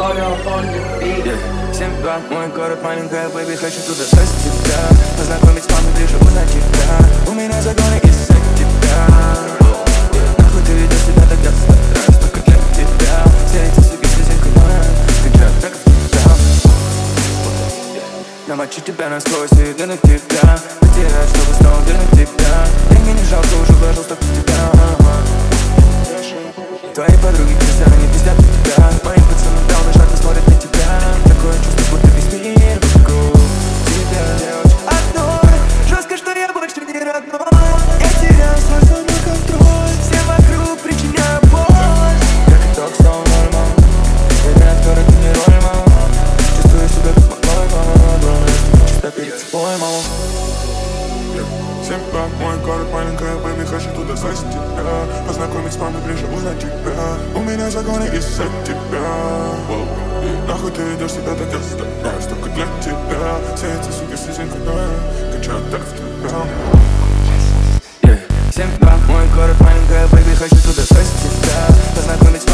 7-2, мой город, маленькая, бэйби, хочу туда связать тебя. Познакомить с мамой, ближе узнать тебя. У меня загоны из-за тебя. Нахуй ты ведешь себя так, я стараюсь только для тебя. Все эти суки слезинкой кричат так в тебя. Намочить тебя насквозь и вернуть тебя. Потерять, чтобы снова вернуть тебя. Деньги не жалко, уже вложил столько в тебя. Твои подруги кричат, они пиздят на тебя. Моим пацанам дал на шаг и смотрят на тебя. Такое чувство, будто весь мир вокруг тебя. Одной, жестко, что я больше не родной. Я терял свой собственный контроль. Все вокруг причиняют боль. Как итог, снова ноль, мама. Время актера, ты не роль, мама. Чувствую себя как малой, мама. Чисто перед собой, мама. 7-2, мой город, маленькая, бэйби, хочу туда связать тебя. Познакомить с мамой, ближе узнать тебя. У меня загоны из-за тебя. Нахуй ты ведешь себя так, я стараюсь только для тебя. Все эти суки слезинкой кричат так в тебя. 7-2, мой город, маленькая, бэйби, хочу туда связать тебя. Познакомить